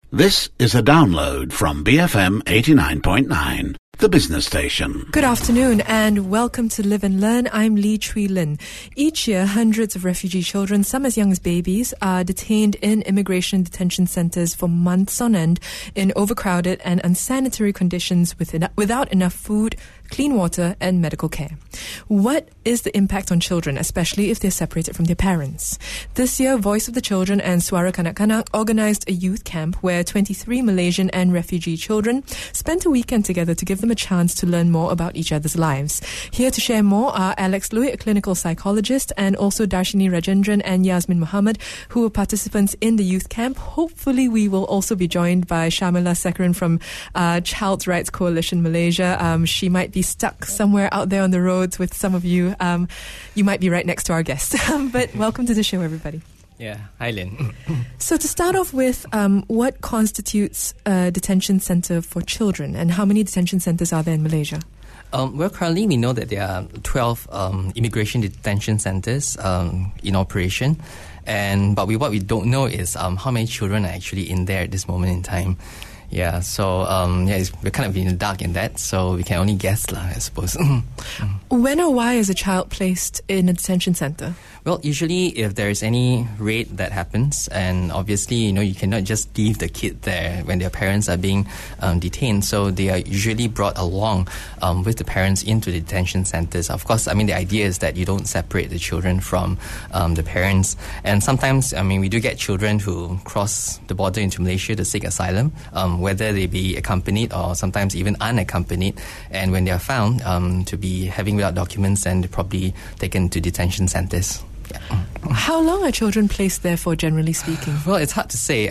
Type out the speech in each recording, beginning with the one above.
This is a download from BFM 89.9, the business station. Good afternoon and welcome to Live and Learn. I'm Lee Chui Lin. Each year, hundreds of refugee children, some as young as babies, are detained in immigration detention centres for months on end in overcrowded and unsanitary conditions without enough food, clean water and medical care. What is the impact on children, especially if they're separated from their parents? This year, Voice of the Children and Suara Kanak-Kanak organised a youth camp where 23 Malaysian and refugee children spent a weekend together to give them a chance to learn more about each other's lives. Here to share more are Alex Lui, a clinical psychologist, and also Darshini Rajendran and Yasmin Muhammad, who were participants in the youth camp. Hopefully, we will also be joined by Shamila Sekaran from Child's Rights Coalition Malaysia. She might be stuck somewhere out there on the roads with some of you. You might be right next to our guest. But welcome to the show, everybody. Yeah, hi Lynn. So to start off with, what constitutes a detention centre for children and how many detention centres are there in Malaysia? Well, currently we know that there are 12 immigration detention centres in operation. But what we don't know is how many children are actually in there at this moment in time. Yeah, so we're kind of in the dark in that, so we can only guess, I suppose. When or why is a child placed in a detention centre? Well, usually if there is any raid that happens, and obviously, you cannot just leave the kid there when their parents are being detained, so they are usually brought along with the parents into the detention centres. Of course, the idea is that you don't separate the children from the parents. And sometimes, we do get children who cross the border into Malaysia to seek asylum, whether they be accompanied or sometimes even unaccompanied. And when they are found to be having without documents, then they're probably taken to detention centres. Yeah. How long are children placed there for, generally speaking? Well, it's hard to say.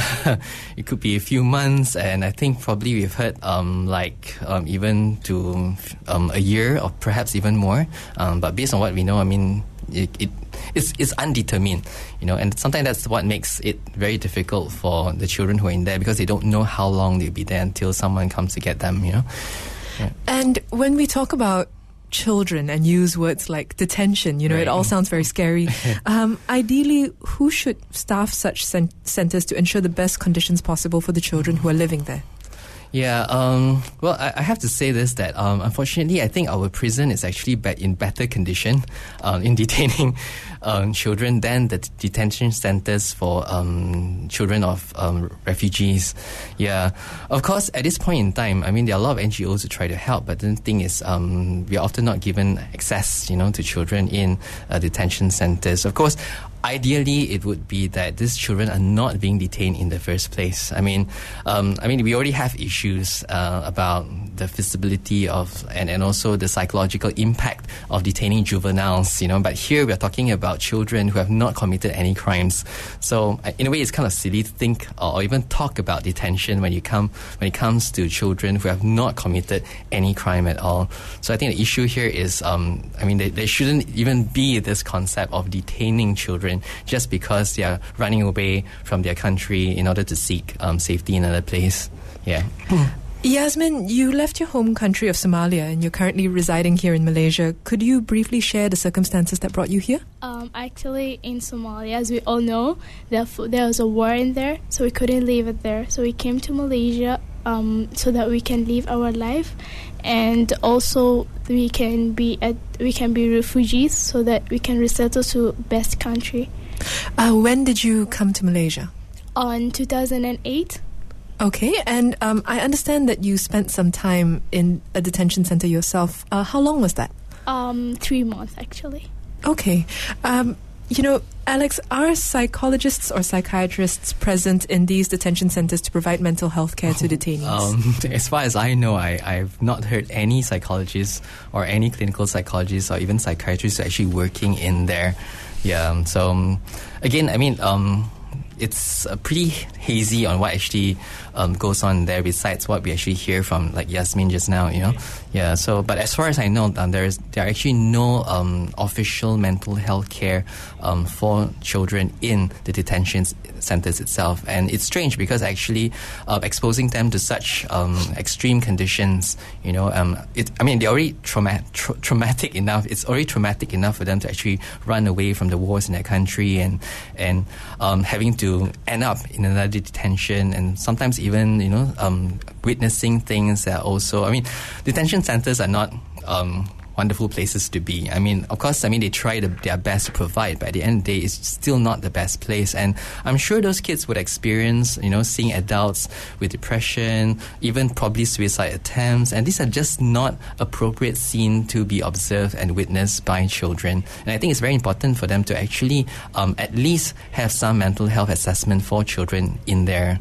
It could be a few months, and I think probably we've heard even to a year or perhaps even more. But based on what we know, it's undetermined, and sometimes that's what makes it very difficult for the children who are in there because they don't know how long they'll be there until someone comes to get them, Yeah. And when we talk about children and use words like detention, right. It all sounds very scary. Ideally, who should staff such centres to ensure the best conditions possible for the children who are living there? Yeah, well, I have to say this, that unfortunately, I think our prison is actually in better condition in detaining children than the detention centres for children of refugees. Yeah, of course, at this point in time, there are a lot of NGOs who try to help, but the thing is, we are often not given access, to children in detention centres. Of course, ideally, it would be that these children are not being detained in the first place. We already have issues about the feasibility of and also the psychological impact of detaining juveniles. But here we are talking about children who have not committed any crimes. So in a way, it's kind of silly to think or even talk about detention when it comes to children who have not committed any crime at all. So I think the issue here is, there shouldn't even be this concept of detaining children just because they are running away from their country in order to seek safety in another place. Yeah. Yasmin, you left your home country of Somalia and you're currently residing here in Malaysia. Could you briefly share the circumstances that brought you here? Actually, in Somalia, as we all know, there was a war in there, so we couldn't leave it there. So we came to Malaysia so that we can live our life, and also we can be refugees so that we can resettle to best country. When did you come to Malaysia? On 2008. Okay, and I understand that you spent some time in a detention centre yourself. How long was that? 3 months, actually. Okay. Alex, are psychologists or psychiatrists present in these detention centres to provide mental health care to detainees? As far as I know, I've not heard any psychologists or any clinical psychologists or even psychiatrists actually working in there. Yeah, so again, it's pretty hazy on what actually goes on there besides what we actually hear from like Yasmin just now, Yeah, so, but as far as I know, there are actually no official mental health care for children in the detention centers itself. And it's strange because actually exposing them to such extreme conditions, they're already traumatic enough. It's already traumatic enough for them to actually run away from the wars in their country and having to to end up in another detention, and sometimes even, witnessing things that also, detention centers are not wonderful places to be. Of course, they try their best to provide, but at the end of the day, it's still not the best place. And I'm sure those kids would experience, seeing adults with depression, even probably suicide attempts, and these are just not appropriate scenes to be observed and witnessed by children. And I think it's very important for them to actually at least have some mental health assessment for children in there.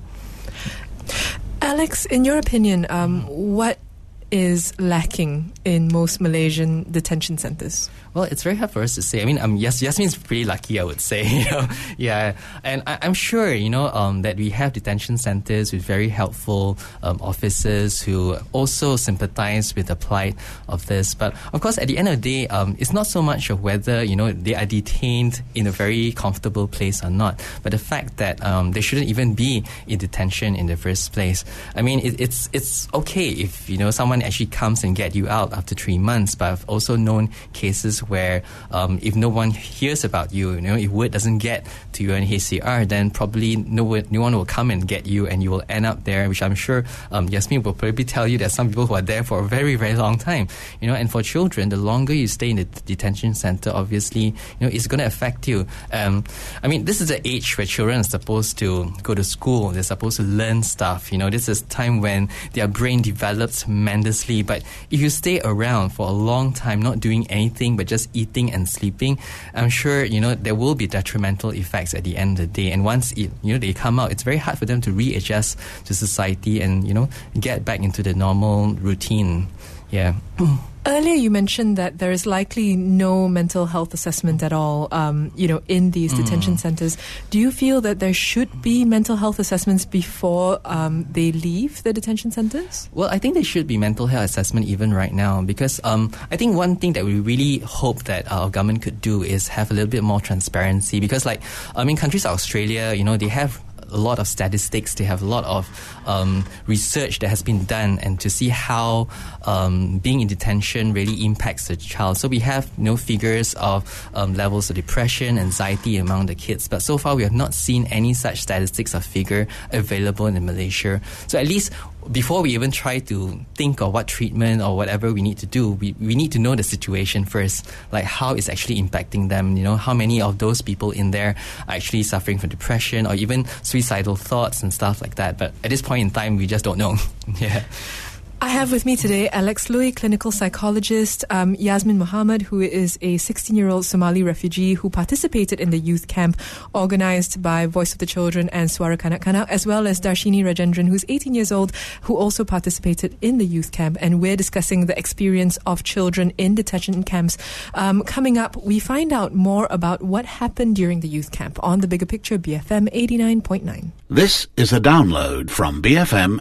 Alex, in your opinion, what is lacking in most Malaysian detention centers? Well, it's very hard for us to say. Yasmin's pretty lucky, I would say. Yeah, and I'm sure, that we have detention centers with very helpful officers who also sympathize with the plight of this. But of course, at the end of the day, it's not so much of whether they are detained in a very comfortable place or not, but the fact that they shouldn't even be in detention in the first place. It's okay if someone actually comes and get you out after 3 months, but I've also known cases where if no one hears about you, if word doesn't get to UNHCR, then probably no one will come and get you, and you will end up there, which I'm sure Yasmin will probably tell you that some people who are there for a very, very long time. And for children, the longer you stay in the detention center, obviously, it's going to affect you. This is the age where children are supposed to go to school. They're supposed to learn stuff. This is time when their brain develops tremendously. But if you stay around for a long time, not doing anything but just eating and sleeping, I'm sure there will be detrimental effects at the end of the day. And once they come out, it's very hard for them to readjust to society and get back into the normal routine. Yeah. Earlier, you mentioned that there is likely no mental health assessment at all, in these detention centers. Do you feel that there should be mental health assessments before they leave the detention centers? Well, I think there should be mental health assessment even right now, because I think one thing that we really hope that our government could do is have a little bit more transparency, because countries like Australia, they have a lot of statistics, they have a lot of research that has been done, and to see how being in detention really impacts the child. So we have figures of levels of depression, anxiety among the kids, but so far we have not seen any such statistics or figure available in Malaysia. So at least before we even try to think of what treatment or whatever we need to do, we need to know the situation first, like how it's actually impacting them, how many of those people in there are actually suffering from depression or even suicidal thoughts and stuff like that. But at this point in time, we just don't know. Yeah. I have with me today Alex Lui, clinical psychologist, Yasmin Muhammad, who is a 16-year-old Somali refugee who participated in the youth camp organised by Voice of the Children and Suara Kanak-Kanak, as well as Darshini Rajendran, who's 18 years old, who also participated in the youth camp. And we're discussing the experience of children in detention camps. Coming up, we find out more about what happened during the youth camp on The Bigger Picture, BFM 89.9. This is a download from BFM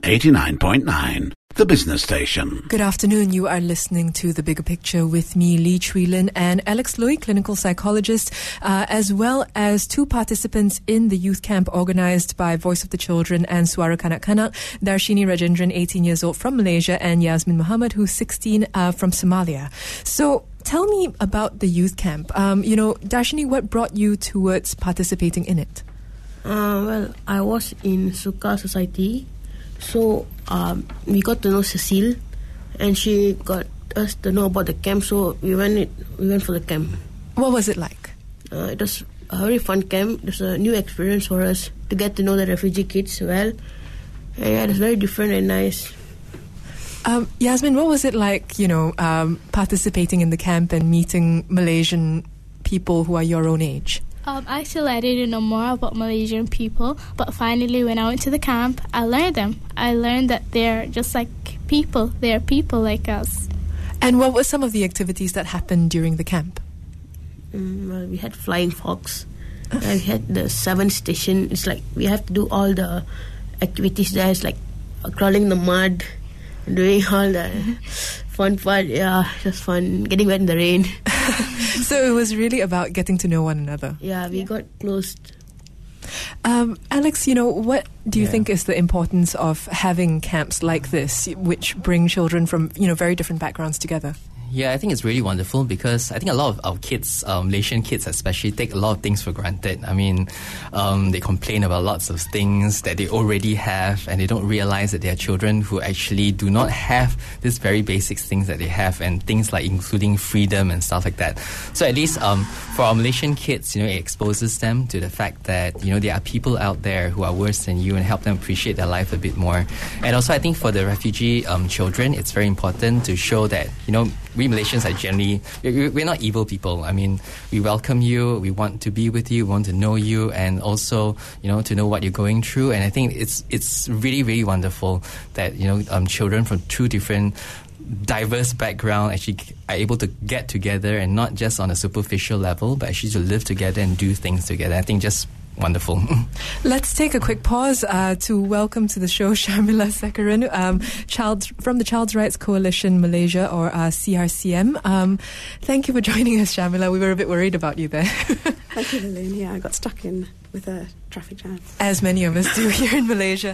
89.9. The business station. Good afternoon. You are listening to The Bigger Picture with me, Lee Chui Lin, and Alex Lui, clinical psychologist, as well as two participants in the youth camp organised by Voice of the Children and Suara Kanak-Kanak, Darshini Rajendran, 18 years old from Malaysia, and Yasmin Muhammad, who's 16 from Somalia. So tell me about the youth camp. Darshini, what brought you towards participating in it? Well, I was in Suka Society. So we got to know Cecile, and she got us to know about the camp. So we went for the camp. What was it like? It was a very fun camp. It was a new experience for us to get to know the refugee kids well. And yeah, it was very different and nice. Yasmin, what was it like? Participating in the camp and meeting Malaysian people who are your own age. Actually, I didn't know more about Malaysian people, but finally when I went to the camp, I learned them. I learned that they're just like people. They're people like us. And what were some of the activities that happened during the camp? Well, we had flying fox. We had the 7 station. It's like we have to do all the activities there. It's like crawling in the mud, doing all the fun part. Yeah, just fun. Getting wet in the rain. So it was really about getting to know one another. Yeah, we got close. Alex, what do you think is the importance of having camps like this, which bring children from, very different backgrounds together? Yeah, I think it's really wonderful because I think a lot of our kids, Malaysian kids especially, take a lot of things for granted. I mean, they complain about lots of things that they already have, and they don't realize that they are children who actually do not have these very basic things that they have, and things like including freedom and stuff like that. So at least for our Malaysian kids, it exposes them to the fact that, there are people out there who are worse than you, and help them appreciate their life a bit more. And also I think for the refugee children, it's very important to show that, we Malaysians are generally, we're not evil people. I mean, we welcome you, we want to be with you, we want to know you, and also, to know what you're going through. And I think it's really, really wonderful that, children from two different diverse background actually are able to get together, and not just on a superficial level, but actually to live together and do things together. I think just wonderful. Let's take a quick pause to welcome to the show Sharmila Sekaran, from the Child's Rights Coalition Malaysia, or CRCM. Thank you for joining us, Sharmila. We were a bit worried about you there. Thank you, Lillian. Yeah, I got stuck in with a traffic jam. As many of us do here in Malaysia.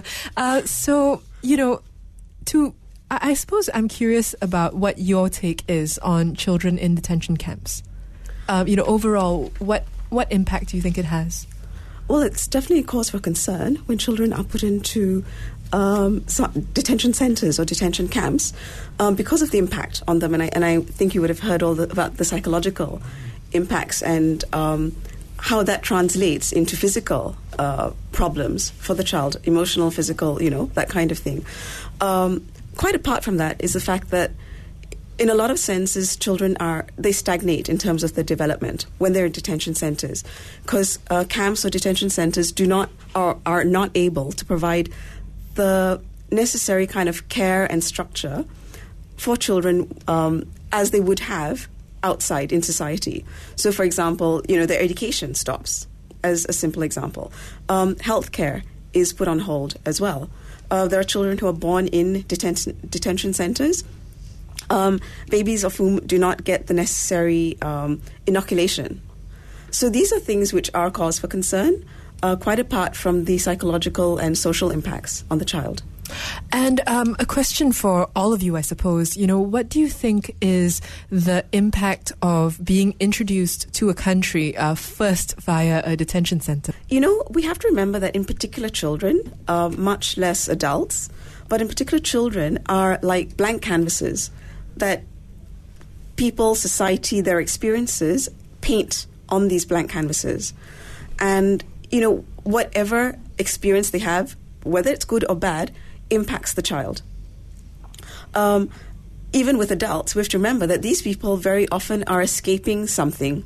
I suppose I'm curious about what your take is on children in detention camps. Overall, what impact do you think it has? Well, it's definitely a cause for concern when children are put into detention centres or detention camps because of the impact on them. And I think you would have heard about the psychological impacts and how that translates into physical problems for the child, emotional, physical, that kind of thing. Quite apart from that is the fact that in a lot of senses, children they stagnate in terms of their development when they're in detention centres, because camps or detention centres are not able to provide the necessary kind of care and structure for children as they would have outside in society. So, for example, their education stops, as a simple example. Healthcare is put on hold as well. There are children who are born in detention centres, babies of whom do not get the necessary inoculation. So these are things which are cause for concern, quite apart from the psychological and social impacts on the child. And a question for all of you, I suppose. What do you think is the impact of being introduced to a country first via a detention centre? We have to remember that in particular children, much less adults, but in particular children are like blank canvases that people, society, their experiences paint on these blank canvases. And, whatever experience they have, whether it's good or bad, impacts the child. Even with adults, we have to remember that these people very often are escaping something.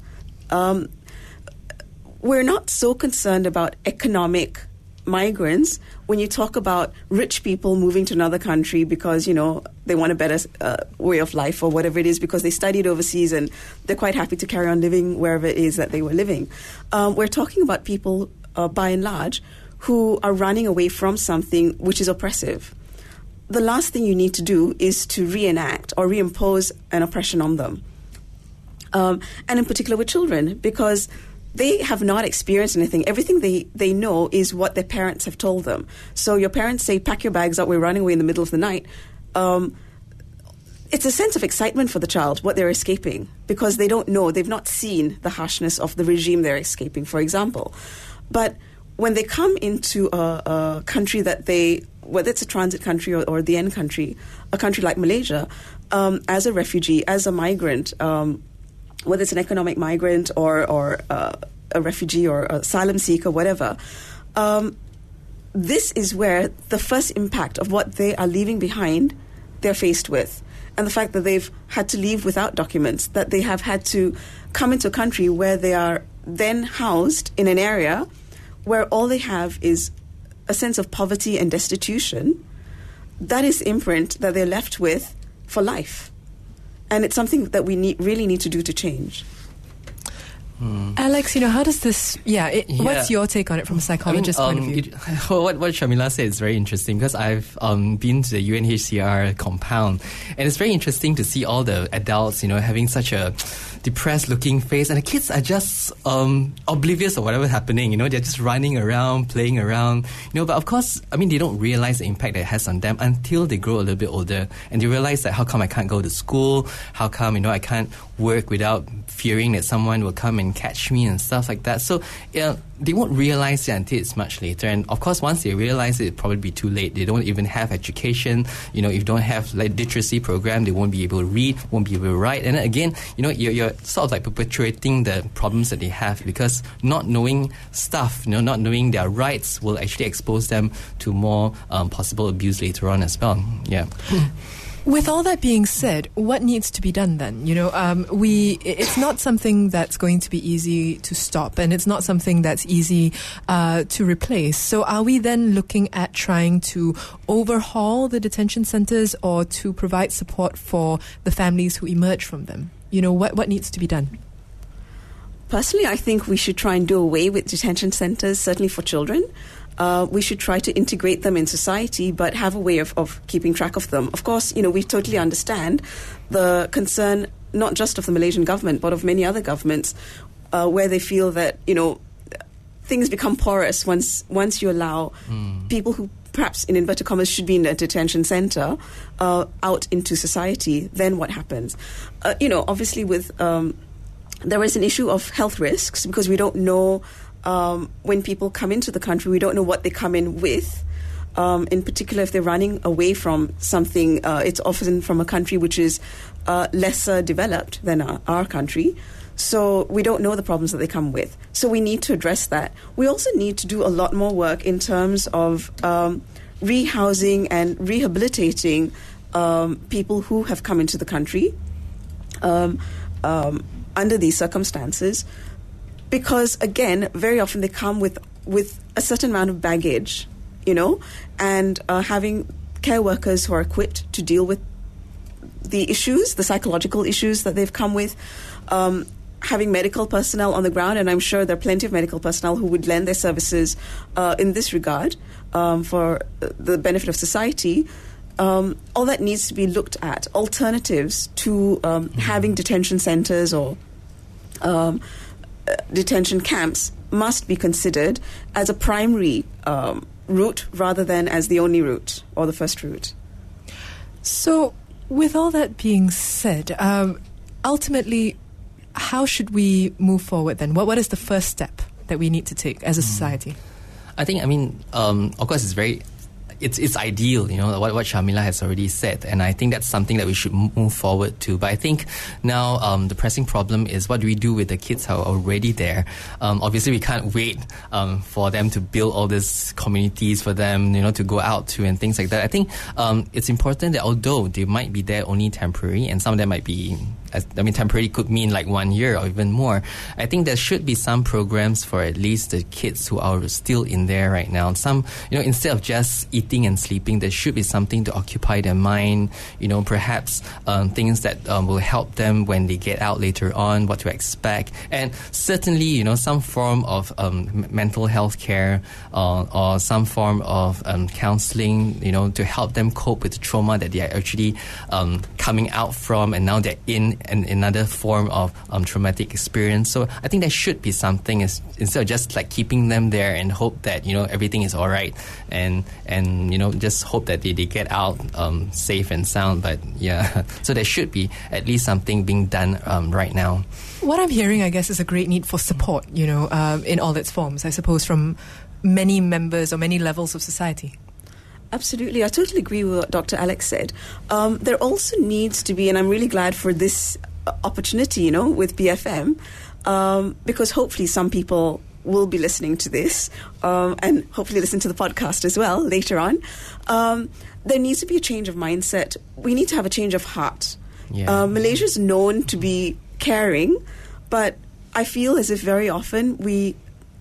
We're not so concerned about economic migrants when you talk about rich people moving to another country because, they want a better way of life or whatever it is, because they studied overseas and they're quite happy to carry on living wherever it is that they were living. We're talking about people, by and large, who are running away from something which is oppressive. The last thing you need to do is to reenact or reimpose an oppression on them. And in particular with children, because they have not experienced anything. Everything they know is what their parents have told them. So your parents say, pack your bags up, we're running away in the middle of the night. It's a sense of excitement for the child, what they're escaping, because they don't know, they've not seen the harshness of the regime they're escaping, for example. But when they come into a country that whether it's a transit country or the end country, a country like Malaysia, as a refugee, as a migrant, whether it's an economic migrant or a refugee or asylum seeker, whatever, this is where the first impact of what they are leaving behind, they're faced with. And the fact that they've had to leave without documents, that they have had to come into a country where they are then housed in an area where all they have is a sense of poverty and destitution, that is the imprint that they're left with for life. And it's something that we really need to do to change. Alex, how does this... what's your take on it from a psychologist's point of view? What Shamila said is very interesting, because I've been to the UNHCR compound, and it's very interesting to see all the adults, having such a depressed-looking face, and the kids are just oblivious of whatever's happening. They're just running around, playing around. But of course, they don't realize the impact that it has on them until they grow a little bit older, and they realize that how come I can't go to school? How come I can't work without fearing that someone will come and catch me and stuff like that? So they won't realize it until it's much later. And of course, once they realize it, it'll probably be too late. They don't even have education. If you don't have literacy program, they won't be able to read, won't be able to write. And then again, you're sort of like perpetuating the problems that they have, because not knowing stuff, not knowing their rights will actually expose them to more possible abuse later on as well. Yeah. With all that being said, what needs to be done then? It's not something that's going to be easy to stop, and it's not something that's easy to replace. So are we then looking at trying to overhaul the detention centers, or to provide support for the families who emerge from them? What needs to be done? Personally, I think we should try and do away with detention centers, certainly for children. We should try to integrate them in society, but have a way of keeping track of them. Of course, we totally understand the concern, not just of the Malaysian government, but of many other governments, where they feel that, things become porous once you allow people who perhaps, in inverted commas, should be in a detention center out into society. Then what happens? Obviously there is an issue of health risks, because we don't know when people come into the country, we don't know what they come in with. In particular, if they're running away from something, it's often from a country which is lesser developed than our country. So we don't know the problems that they come with. So we need to address that. We also need to do a lot more work in terms of rehousing and rehabilitating people who have come into the country under these circumstances. Because, again, very often they come with a certain amount of baggage, and having care workers who are equipped to deal with the issues, the psychological issues that they've come with, having medical personnel on the ground, and I'm sure there are plenty of medical personnel who would lend their services in this regard for the benefit of society. All that needs to be looked at. Alternatives to having detention centers or detention camps must be considered as a primary route rather than as the only route or the first route. So, with all that being said, ultimately, how should we move forward then? What is the first step that we need to take as a society? I think, of course, it's ideal, what Shamila has already said, and I think that's something that we should move forward to. But I think now the pressing problem is, what do we do with the kids who are already there? Obviously, we can't wait for them to build all these communities for them, to go out to and things like that. I think it's important that although they might be there only temporary, and some of them might be temporary could mean like 1 year or even more. I think there should be some programs for at least the kids who are still in there right now. Some, instead of just eating and sleeping, there should be something to occupy their mind, perhaps things that will help them when they get out later on, what to expect. And certainly, some form of mental health care or some form of counseling, to help them cope with the trauma that they are actually coming out from, and now they're in another form of traumatic experience. So I think there should be something instead of just like keeping them there and hope that everything is all right, and just hope that they get out safe and sound. But yeah, so there should be at least something being done right now. What I'm hearing, I guess, is a great need for support, in all its forms, I suppose, from many members or many levels of society. Absolutely. I totally agree with what Dr. Alex said. There also needs to be, and I'm really glad for this opportunity, with BFM, because hopefully some people will be listening to this and hopefully listen to the podcast as well later on. There needs to be a change of mindset. We need to have a change of heart. Yeah. Malaysia is known to be caring, but I feel as if very often we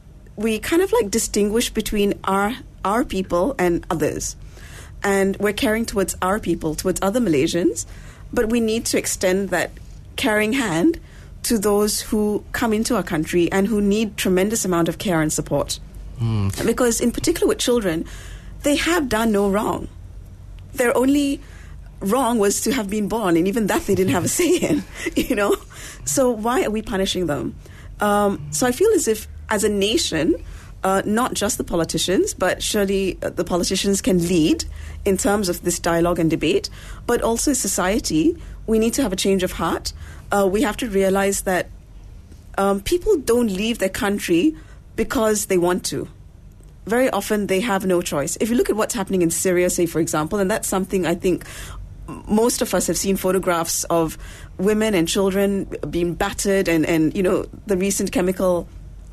kind of like distinguish between our people and others. And we're caring towards our people, towards other Malaysians, but we need to extend that caring hand to those who come into our country and who need tremendous amount of care and support. Because in particular with children, they have done no wrong. Their only wrong was to have been born, and even that they didn't have a say in, So why are we punishing them? So I feel as if, as a nation, not just the politicians, but surely the politicians can lead in terms of this dialogue and debate, but also as society, we need to have a change of heart. We have to realize that people don't leave their country because they want to. Very often they have no choice. If you look at what's happening in Syria, say, for example, and that's something I think most of us have seen photographs of women and children being battered and the recent chemical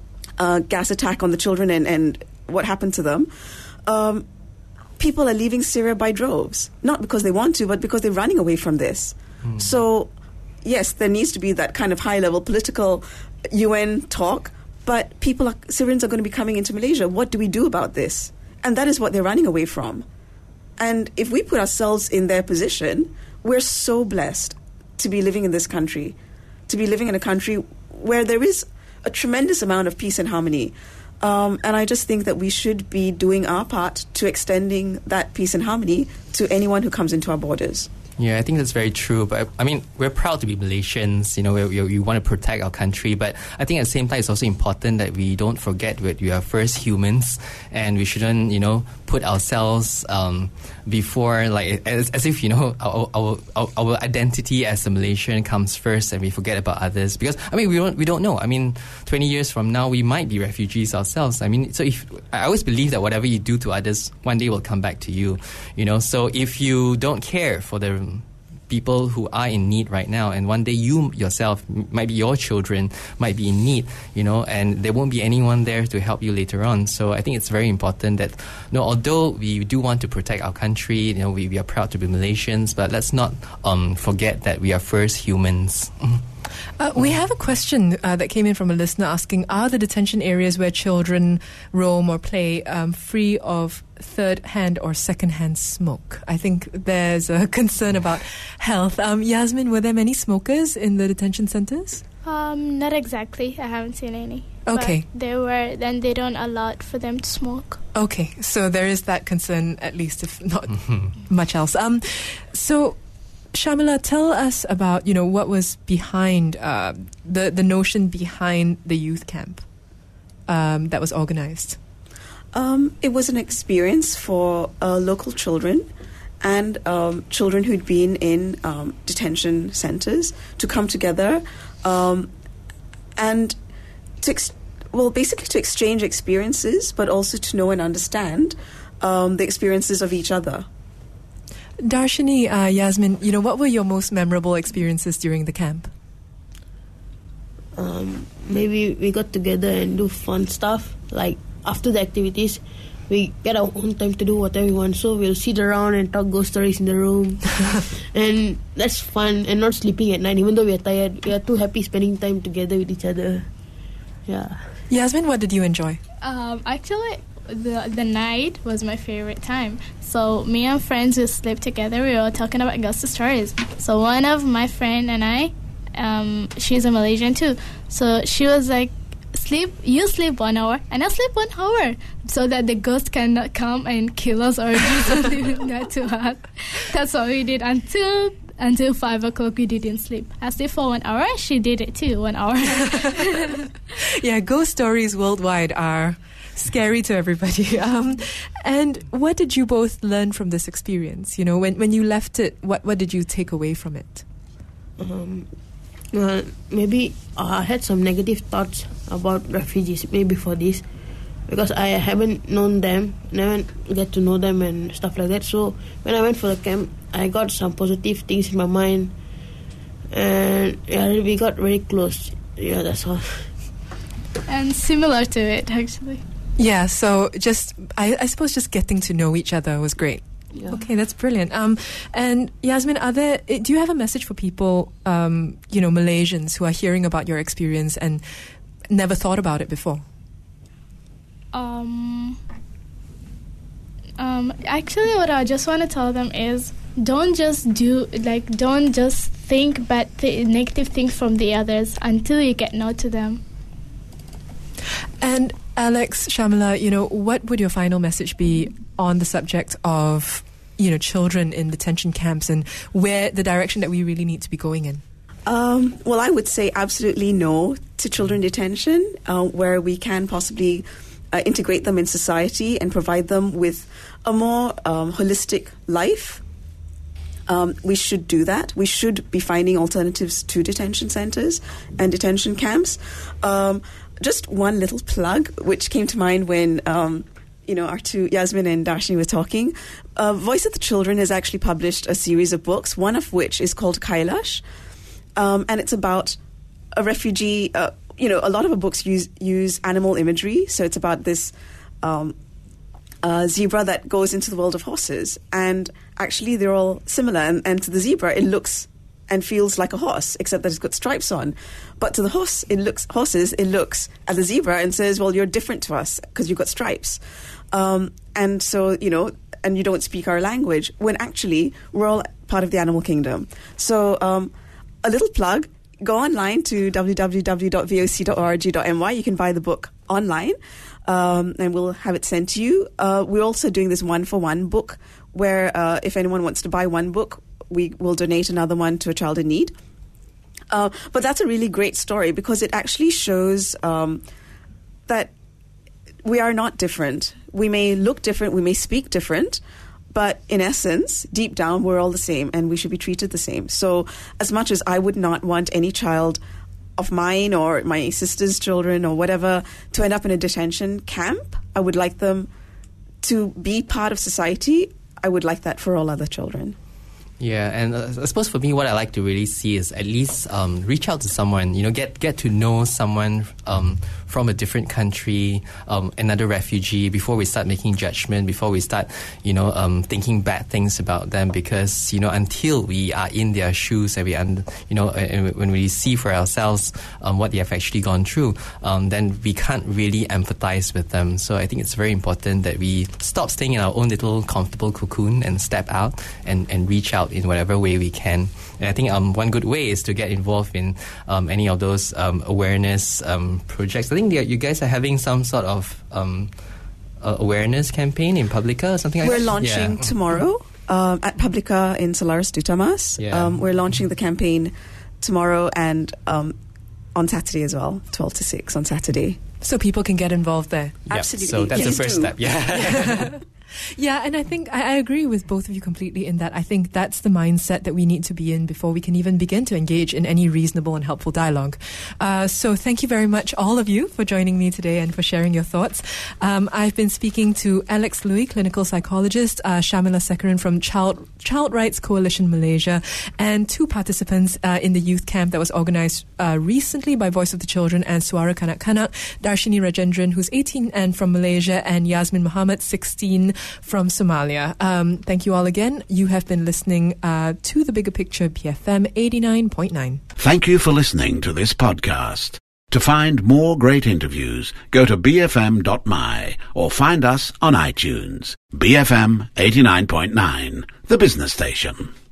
gas attack on the children and what happened to them. People are leaving Syria by droves, not because they want to, but because they're running away from this. So, yes, there needs to be that kind of high-level political UN talk, but Syrians are going to be coming into Malaysia. What do we do about this? And that is what they're running away from. And if we put ourselves in their position, we're so blessed to be living in this country, to be living in a country where there is a tremendous amount of peace and harmony. And I just think that we should be doing our part to extending that peace and harmony to anyone who comes into our borders. Yeah, I think that's very true. But I mean, we're proud to be Malaysians. We want to protect our country. But I think at the same time, it's also important that we don't forget that we are first humans, and we shouldn't, put ourselves before, like, as if our identity as a Malaysian comes first, and we forget about others. Because we don't know. 20 years from now, we might be refugees ourselves. So I always believe that whatever you do to others, one day will come back to you. So if you don't care for the people who are in need right now, and one day you yourself, maybe your children might be in need, and there won't be anyone there to help you later on. So I think it's very important that, although we do want to protect our country, we are proud to be Malaysians, but let's not forget that we are first humans. We have a question that came in from a listener asking, are the detention areas where children roam or play free of third-hand or second-hand smoke? I think there's a concern about health. Yasmin, were there many smokers in the detention centres? Not exactly. I haven't seen any. Okay. But there were, then they don't allow for them to smoke. Okay, so there is that concern, at least, if not much else. So, Shamila, tell us about, what was behind the notion behind the youth camp that was organised. It was an experience for local children and children who'd been in detention centres to come together and basically to exchange experiences, but also to know and understand the experiences of each other. Darshini, Yasmin, what were your most memorable experiences during the camp? Maybe we got together and do fun stuff. Like after the activities, we get our own time to do whatever we want. So we'll sit around and talk ghost stories in the room. And that's fun, and not sleeping at night. Even though we are tired, we are too happy spending time together with each other. Yeah. Yasmin, what did you enjoy? Actually, the night was my favorite time. So me and friends would sleep together. We were talking about ghost stories. So one of my friend and I, she's a Malaysian too. So she was like, you sleep 1 hour and I sleep 1 hour, so that the ghost cannot come and kill us or do something that to us. That's what we did until 5 o'clock. We didn't sleep. I slept for 1 hour. She did it too, 1 hour. Yeah, ghost stories worldwide are scary to everybody. And what did you both learn from this experience? When you left it, what did you take away from it? Well, maybe I had some negative thoughts about refugees, maybe for this, because I haven't known them, never get to know them and stuff like that. So when I went for the camp, I got some positive things in my mind, and we got very close. Yeah, that's all. And similar to it, actually. Yeah, so I suppose just getting to know each other was great. Yeah. Okay, that's brilliant. And Yasmin, do you have a message for people, Malaysians who are hearing about your experience and never thought about it before? Actually, what I just want to tell them is don't just think negative things from the others until you get know to them. And Alex, Shamila, what would your final message be on the subject of, children in detention camps and where the direction that we really need to be going in? Well, I would say absolutely no to children detention, where we can possibly integrate them in society and provide them with a more holistic life. We should do that. We should be finding alternatives to detention centers and detention camps. Just one little plug, which came to mind when our two, Yasmin and Darshini, were talking. Voice of the Children has actually published a series of books, one of which is called Kailash. And it's about a refugee. A lot of the books use animal imagery. So it's about this zebra that goes into the world of horses. And actually, they're all similar. And to the zebra, it looks and feels like a horse, except that it's got stripes on. But to the horses, it looks at the zebra and says, well, you're different to us because you've got stripes. And so, and you don't speak our language, when actually we're all part of the animal kingdom. So a little plug, go online to www.voc.org.my. You can buy the book online, and we'll have it sent to you. We're also doing this 1-for-1 book where if anyone wants to buy one book, we will donate another one to a child in need. But that's a really great story because it actually shows that we are not different. We may look different, we may speak different, but in essence, deep down, we're all the same and we should be treated the same. So as much as I would not want any child of mine or my sister's children or whatever to end up in a detention camp, I would like them to be part of society. I would like that for all other children. Yeah, and I suppose for me, what I like to really see is at least reach out to someone, get to know someone from a different country, another refugee, before we start making judgment, before we start, thinking bad things about them, because, until we are in their shoes and and when we see for ourselves what they have actually gone through, then we can't really empathize with them. So I think it's very important that we stop staying in our own little comfortable cocoon and step out and reach out in whatever way we can. And I think one good way is to get involved in any of those awareness projects. I think you guys are having some sort of awareness campaign in Publica or something like that. We're launching tomorrow at Publica in Solaris Dutamas. Yeah. We're launching the campaign tomorrow and on Saturday as well, 12 to 6 on Saturday. So people can get involved there. Yep. Absolutely. So that's the Please first do. step. Yeah. Yeah, and I think I agree with both of you completely in that I think that's the mindset that we need to be in before we can even begin to engage in any reasonable and helpful dialogue. So thank you very much, all of you, for joining me today and for sharing your thoughts. I've been speaking to Alex Louis, clinical psychologist, Shamila Sekaran from Child Rights Coalition Malaysia, and two participants in the youth camp that was organized recently by Voice of the Children and Suara Kanak-Kanak, Darshini Rajendran, who's 18 and from Malaysia, and Yasmin Muhammad, 16, from Somalia. Thank you all again. You have been listening to The Bigger Picture, BFM 89.9. Thank you for listening to this podcast. To find more great interviews, go to bfm.my or find us on iTunes. BFM 89.9, the business station.